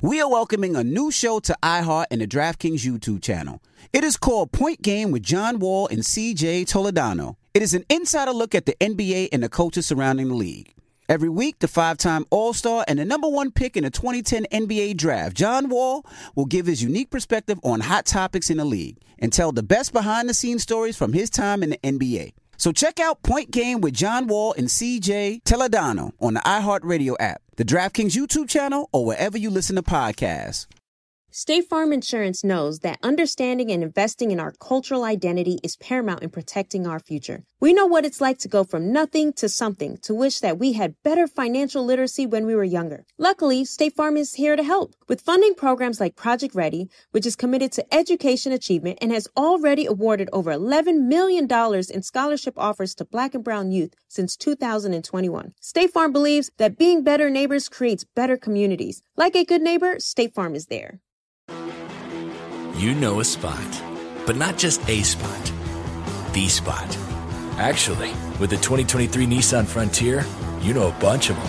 We are welcoming a new show to iHeart and the DraftKings YouTube channel. It is called Point Game with John Wall and CJ Toledano. It is an insider look at the NBA and the coaches surrounding the league. Every week, the 5-time All-Star and the number one pick in the 2010 NBA Draft, John Wall, will give his unique perspective on hot topics in the league and tell the best behind-the-scenes stories from his time in the NBA. So check out Point Game with John Wall and CJ Toledano on the iHeartRadio app, the DraftKings YouTube channel, or wherever you listen to podcasts. State Farm Insurance knows that understanding and investing in our cultural identity is paramount in protecting our future. We know what it's like to go from nothing to something, to wish that we had better financial literacy when we were younger. Luckily, State Farm is here to help with funding programs like Project Ready, which is committed to education achievement and has already awarded over $11 million in scholarship offers to Black and Brown youth since 2021. State Farm believes that being better neighbors creates better communities. Like a good neighbor, State Farm is there. You know a spot, but not just a spot, the spot. Actually, with the 2023 Nissan Frontier, you know a bunch of them.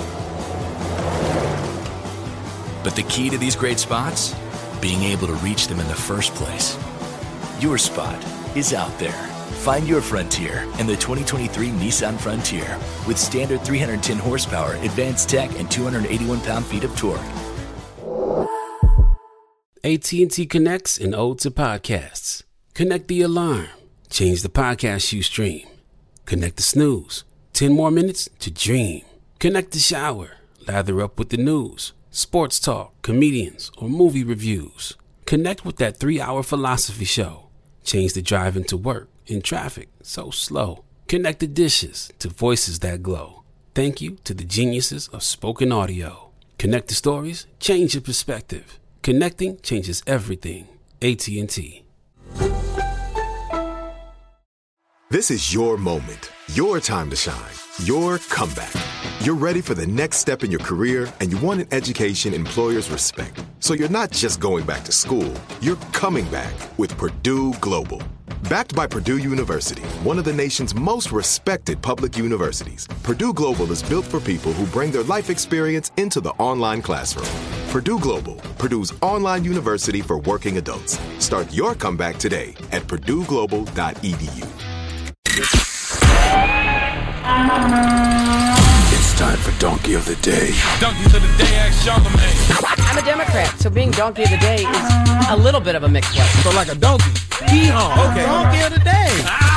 But the key to these great spots? Being able to reach them in the first place. Your spot is out there. Find your Frontier in the 2023 Nissan Frontier with standard 310 horsepower, advanced tech, and 281 pound-feet of torque. AT&T connects an ode to podcasts. Connect the alarm. Change the podcast you stream. Connect the snooze. 10 more minutes to dream. Connect the shower. Lather up with the news, sports talk, comedians, or movie reviews. Connect with that 3-hour philosophy show. Change the drive into work in traffic so slow. Connect the dishes to voices that glow. Thank you to the geniuses of spoken audio. Connect the stories. Change your perspective. Connecting changes everything. AT&T. This is your moment, your time to shine, your comeback. You're ready for the next step in your career, and you want an education employers respect. So you're not just going back to school, you're coming back with Purdue Global. Backed by Purdue University, one of the nation's most respected public universities, Purdue Global is built for people who bring their life experience into the online classroom. Purdue Global, Purdue's online university for working adults. Start your comeback today at purdueglobal.edu. It's time for Donkey of the Day. Donkeys of the Day, ask Charlamagne. I'm a Democrat, so being Donkey of the Day is a little bit of a mixed one. So like a donkey. Hee-haw. Okay. Donkey of the Day.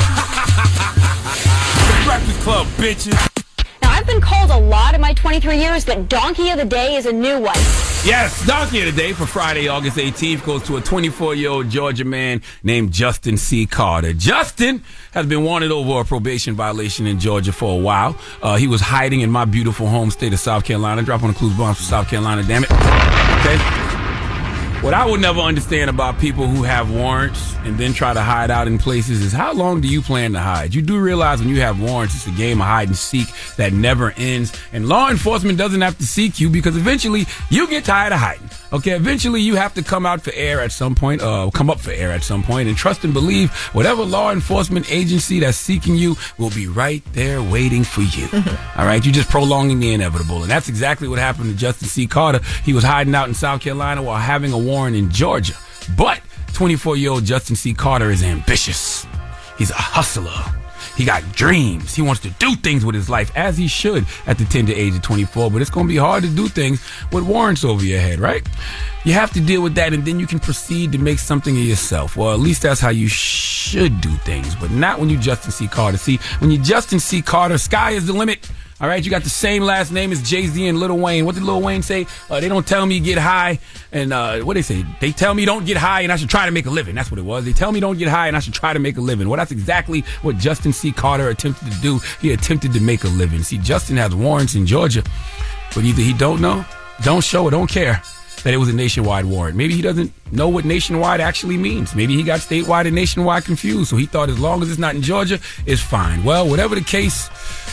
The Breakfast Club, bitches. Now, I've been called a lot in my 23 years, but Donkey of the Day is a new one. Yes, Donkey of the Day for Friday, August 18th goes to a 24-year-old Georgia man named Justin C. Carter. Justin has been wanted over a probation violation in Georgia for a while. He was hiding in my beautiful home state of South Carolina. Drop on the clues bombs for South Carolina, damn it. Okay? What I would never understand about people who have warrants and then try to hide out in places is how long do you plan to hide? You do realize when you have warrants, it's a game of hide and seek that never ends. And law enforcement doesn't have to seek you because eventually you get tired of hiding. Okay, eventually you have to come out for air at some point, come up for air at some point, and trust and believe whatever law enforcement agency that's seeking you will be right there waiting for you. All right, you're just prolonging the inevitable. And that's exactly what happened to Justin C. Carter. He was hiding out in South Carolina while having a warrant in Georgia. But 24-year-old Justin C. Carter is ambitious. He's a hustler. He got dreams. He wants to do things with his life, as he should at the tender age of 24. But it's going to be hard to do things with warrants over your head, right? You have to deal with that, and then you can proceed to make something of yourself. Well, at least that's how you should do things, but not when you Justin C. Carter. See, when you Justin C. Carter, sky is the limit. All right, you got the same last name as Jay-Z and Lil Wayne. What did Lil Wayne say? They don't tell me get high, and what they say? They tell me don't get high, and I should try to make a living. That's what it was. They tell me don't get high, and I should try to make a living. Well, that's exactly what Justin C. Carter attempted to do. He attempted to make a living. See, Justin has warrants in Georgia, but either he don't know, don't show, or don't care that it was a nationwide warrant. Maybe he doesn't know what nationwide actually means. Maybe he got statewide and nationwide confused, so he thought as long as it's not in Georgia, it's fine. Well, whatever the case,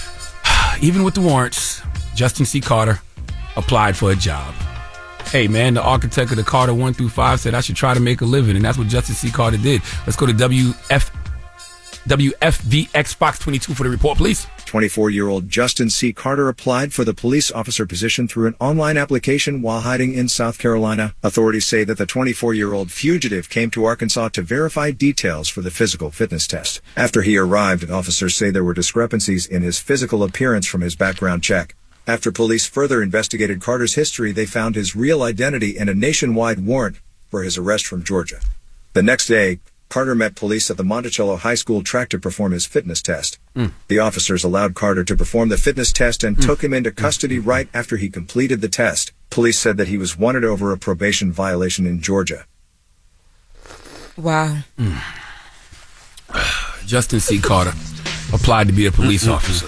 even with the warrants, Justin C. Carter applied for a job. Hey, man, the architect of the Carter 1 through 5 said I should try to make a living, and that's what Justin C. Carter did. Let's go to WFMU WFVX Fox 22 for the report, please. 24-year-old Justin C. Carter applied for the police officer position through an online application while hiding in South Carolina. Authorities say that the 24-year-old fugitive came to Arkansas to verify details for the physical fitness test. After he arrived, officers say there were discrepancies in his physical appearance from his background check. After police further investigated Carter's history, they found his real identity and a nationwide warrant for his arrest from Georgia. The next day, Carter met police at the Monticello High School track to perform his fitness test. The officers allowed Carter to perform the fitness test and took him into custody right after he completed the test. Police said that he was wanted over a probation violation in Georgia. Wow. Justin C. Carter applied to be a police officer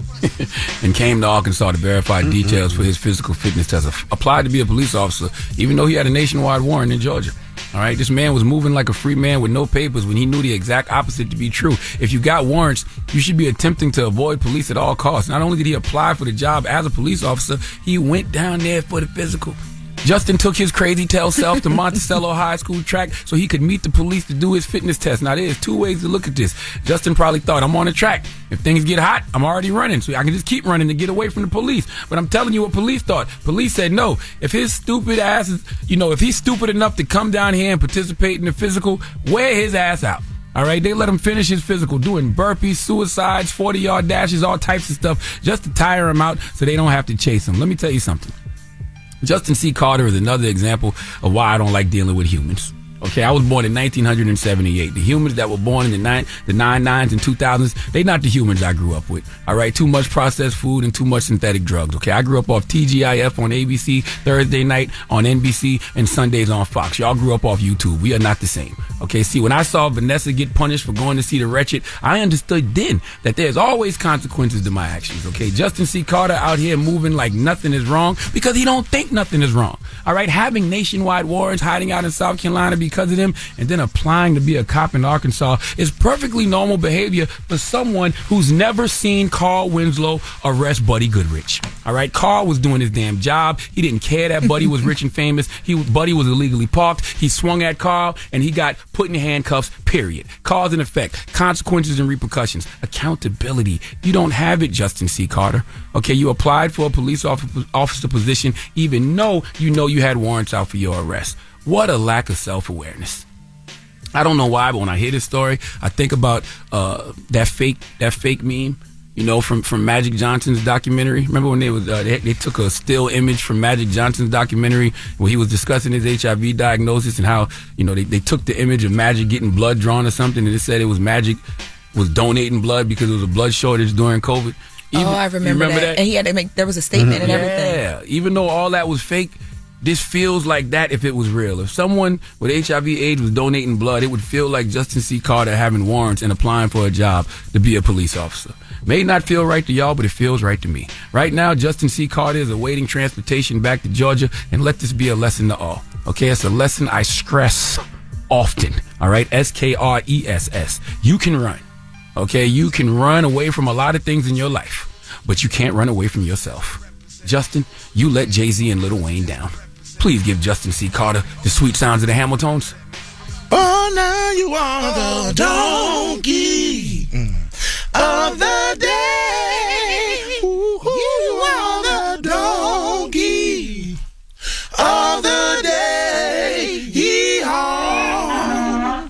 and came to Arkansas to verify details for his physical fitness test. Applied to be a police officer, even though he had a nationwide warrant in Georgia. All right, this man was moving like a free man with no papers when he knew the exact opposite to be true. If you got warrants, you should be attempting to avoid police at all costs. Not only did he apply for the job as a police officer, he went down there for the physical. Justin took his crazy tail self to Monticello High School track so he could meet the police to do his fitness test. Now, there's two ways to look at this. Justin probably thought, I'm on the track. If things get hot, I'm already running, so I can just keep running to get away from the police. But I'm telling you what police thought. Police said, no, if his stupid ass is, if he's stupid enough to come down here and participate in the physical, wear his ass out. All right, they let him finish his physical, doing burpees, suicides, 40-yard dashes, all types of stuff, just to tire him out so they don't have to chase him. Let me tell you something. Justin C. Carter is another example of why I don't like dealing with humans. Okay, I was born in 1978. The humans that were born in the 99s and 2000s, they not the humans I grew up with. All right, too much processed food and too much synthetic drugs. Okay, I grew up off TGIF on ABC, Thursday night on NBC, and Sundays on Fox. Y'all grew up off YouTube. We are not the same. Okay, see, when I saw Vanessa get punished for going to see The Wretched, I understood then that there's always consequences to my actions. Okay, Justin C. Carter out here moving like nothing is wrong because he don't think nothing is wrong. All right, having nationwide warrants, hiding out in South Carolina because of them, and then applying to be a cop in Arkansas is perfectly normal behavior for someone who's never seen Carl Winslow arrest Buddy Goodrich. All right, Carl was doing his damn job. He didn't care that Buddy was rich and famous. Buddy was illegally parked. He swung at Carl, and he got put in handcuffs, period. Cause and effect, consequences and repercussions, accountability. You don't have it, Justin C. Carter. Okay, you applied for a police officer position even though you had warrants out for your arrest. What a lack of self-awareness. I don't know why, but when I hear this story, I think about that fake meme, from Magic Johnson's documentary. Remember when they took a still image from Magic Johnson's documentary where he was discussing his HIV diagnosis and how, they took the image of Magic getting blood drawn or something, and it said it was Magic was donating blood because there was a blood shortage during COVID. I remember that. And he had to there was a statement and everything. Yeah, even though all that was fake, this feels like that if it was real. If someone with HIV/AIDS was donating blood, it would feel like Justin C. Carter having warrants and applying for a job to be a police officer. May not feel right to y'all, but it feels right to me. Right now, Justin C. Carter is awaiting transportation back to Georgia, and let this be a lesson to all. Okay, it's a lesson I stress often. All right, SKRESS. You can run. Okay, you can run away from a lot of things in your life, but you can't run away from yourself. Justin, you let Jay-Z and Lil Wayne down. Please give Justin C. Carter the sweet sounds of the Hamiltones. Oh, now you are the donkey of the day. You are the donkey of the day. Yee-haw.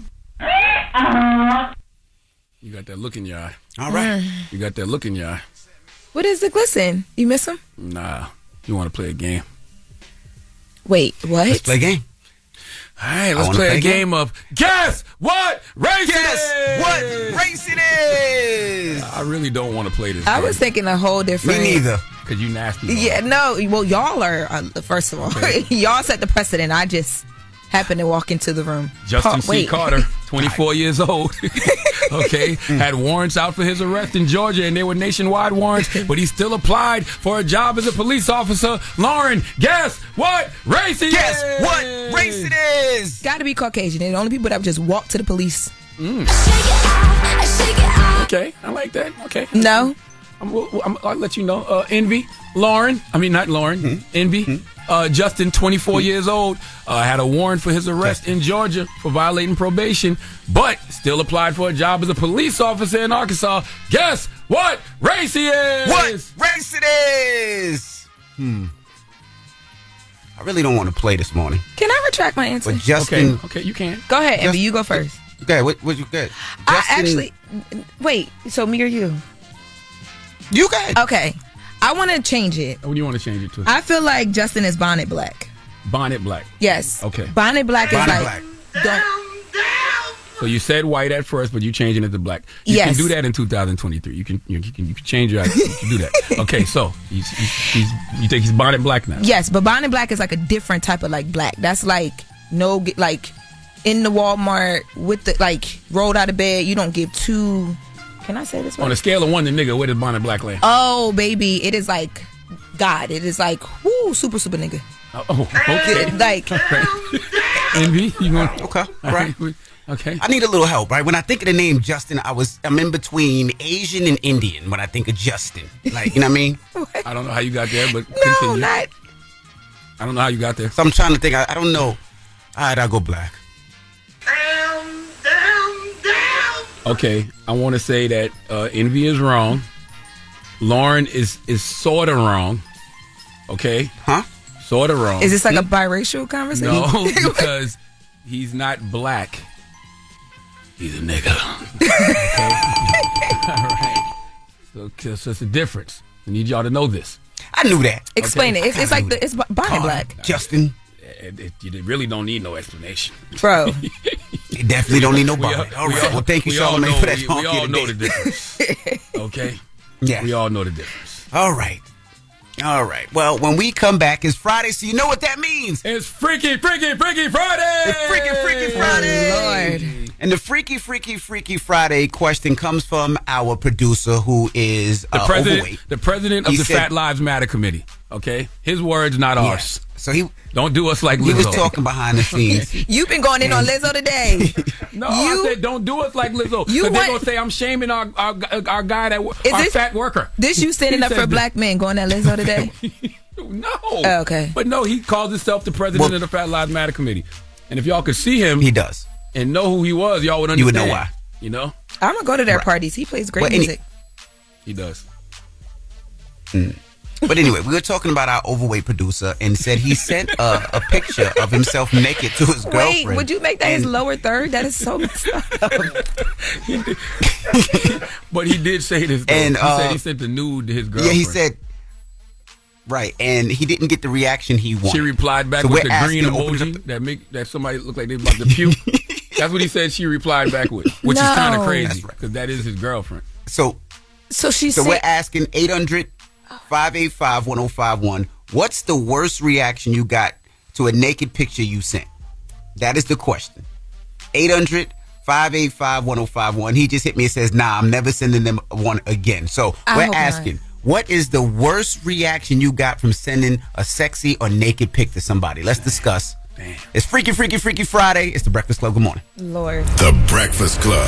You got that look in your eye. All right. You got that look in your eye. What is the glisten? You miss him? Nah. You want to play a game? Wait, what? Let's play a game. All right, let's play a game of Guess What Race It Is! What race it is? I really don't want to play this I game. was thinking a whole different... Me neither. Because you nasty. Yeah, no. Well, y'all are, first of all, y'all set the precedent. I just happened to walk into the room. Justin C. Carter, 24 years old, okay, had warrants out for his arrest in Georgia, and they were nationwide warrants, but he still applied for a job as a police officer. Lauren, guess what race it is? Guess what race it is? Got to be Caucasian. They're the only people that would just walk to the police. Okay, I like that. Okay. No? I'll let you know. Envy, Envy. Justin, 24 years old, had a warrant for his arrest in Georgia for violating probation, but still applied for a job as a police officer in Arkansas. Guess what race he is? What race it is? I really don't want to play this morning. Can I retract my answer? But Justin, okay, you can. Go ahead, Envy. You go first. Okay, what you get? Wait. So me or you? You got. Okay. I want to change it. What do you want to change it to? I feel like Justin is Bonnet Black. Bonnet Black. Yes. Okay. Bonnet Black is like. Black. So you said white at first, but you changing it to black. You can do that in 2023. You can change your. You can do that. Okay. So you think he's Bonnet Black now? Yes, but Bonnet Black is like a different type of like black. That's like in the Walmart with the rolled out of bed. You don't give two. Can I say this one? On a scale of 1 to nigga, where does Bonnet Black land? Oh, baby. It is like God. It is like, woo, super nigga. Oh, okay. Envy, you going? Okay, right. Okay. I need a little help, right? When I think of the name Justin, I'm in between Asian and Indian when I think of Justin. Like, you know what I mean? I don't know how you got there, but continue. I don't know how you got there. So I'm trying to think. I don't know. All right, I'll go black. Okay, I want to say that Envy is wrong. Lauren is sort of wrong. Okay? Huh? Sort of wrong. Is this like a biracial conversation? No, because he's not black. He's a nigga. Okay? All right. So it's a difference. I need y'all to know this. I knew that. Explain it. It's like it's Bonnet Black. Justin. You really don't need no explanation. Bro. You definitely don't need no bonnet. All right. Well, thank you, Charlamagne, for that. We all know the difference. Okay? Yeah. We all know the difference. All right. Well, when we come back, it's Friday, so you know what that means. It's Freaky Friday! It's Freaky Friday! Oh, Lord. And the Freaky Friday question comes from our producer, who is overweight. The president of the Fat Lives Matter Committee. Okay? His words, not ours. So he don't do us like Lizzo. He was talking behind the scenes. You've been going in on Lizzo today. No, I said don't do us like Lizzo. They're gonna say I'm shaming our guy fat worker. This you standing up for black men going at Lizzo today? No. Oh, okay. But no, he calls himself the president of the Fat Lives Matter Committee. And if y'all could see him, he does, and know who he was, y'all would understand. You would know why. You know? I'm gonna go to their parties. He plays great music. He does. But anyway, we were talking about our overweight producer and said he sent a picture of himself naked to his girlfriend. Wait, would you make that his lower third? That is so messed up. But he did say this, though. And, he said he sent the nude to his girlfriend. Yeah, he said, right, and he didn't get the reaction he wanted. She replied back with the green emoji that somebody looked like they was about to puke. That's what he said she replied back with, which is kind of crazy, because that is his girlfriend. So we're asking 800-585-1051. What's the worst reaction you got to a naked picture you sent? That is the question. 800-585-1051. He just hit me and says, nah, I'm never sending them one again. So we're asking, what is the worst reaction you got from sending a sexy or naked pic to somebody? Let's discuss. Damn. It's Freaky Friday. It's The Breakfast Club. Good morning. Lord. The Breakfast Club.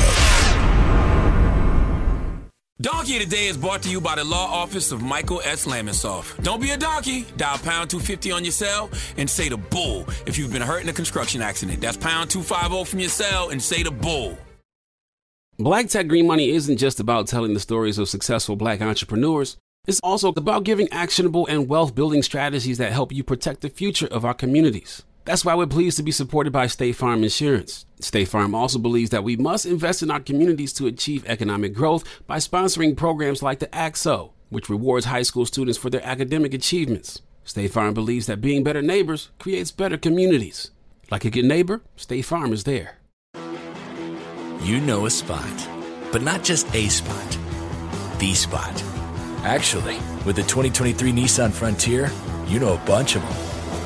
Donkey of the Day is brought to you by the law office of Michael S. Lamonsoff. Don't be a donkey. Dial pound 250 on your cell and say the bull if you've been hurt in a construction accident. That's pound 250 from your cell and say the bull. Black Tech Green Money isn't just about telling the stories of successful black entrepreneurs. It's also about giving actionable and wealth-building strategies that help you protect the future of our communities. That's why we're pleased to be supported by State Farm Insurance. State Farm also believes that we must invest in our communities to achieve economic growth by sponsoring programs like the ACT-SO, which rewards high school students for their academic achievements. State Farm believes that being better neighbors creates better communities. Like a good neighbor, State Farm is there. You know a spot, but not just a spot, the spot. Actually, with the 2023 Nissan Frontier, you know a bunch of them.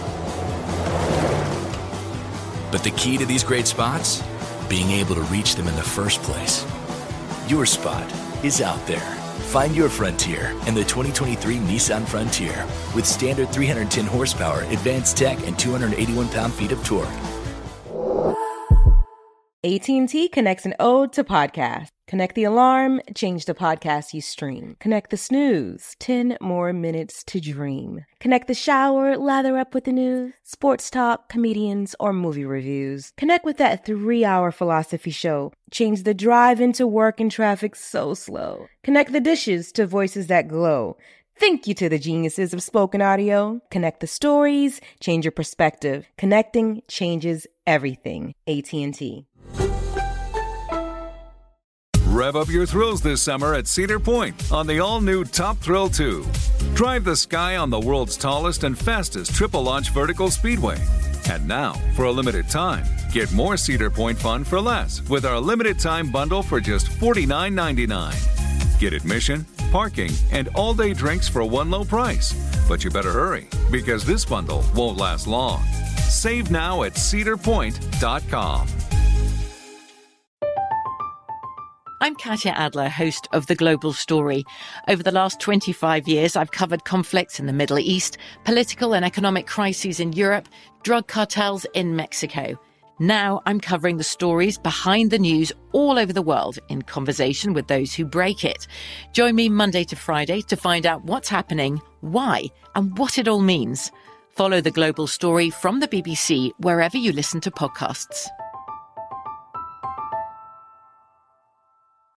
But the key to these great spots? Being able to reach them in the first place. Your spot is out there. Find your Frontier in the 2023 Nissan Frontier with standard 310 horsepower, advanced tech, and 281 pound-feet of torque. AT&T connects an ode to podcast. Connect the alarm, change the podcast you stream. Connect the snooze, 10 more minutes to dream. Connect the shower, lather up with the news, sports talk, comedians, or movie reviews. Connect with that 3-hour philosophy show. Change the drive into work and traffic so slow. Connect the dishes to voices that glow. Thank you to the geniuses of spoken audio. Connect the stories, change your perspective. Connecting changes everything. AT&T. Rev up your thrills this summer at Cedar Point on the all-new Top Thrill 2. Drive the sky on the world's tallest and fastest triple-launch vertical speedway. And now, for a limited time, get more Cedar Point fun for less with our limited-time bundle for just $49.99. Get admission, parking, and all-day drinks for one low price. But you better hurry, because this bundle won't last long. Save now at cedarpoint.com. I'm Katya Adler, host of The Global Story. Over the last 25 years, I've covered conflicts in the Middle East, political and economic crises in Europe, drug cartels in Mexico. Now I'm covering the stories behind the news all over the world in conversation with those who break it. Join me Monday to Friday to find out what's happening, why, and what it all means. Follow The Global Story from the BBC wherever you listen to podcasts.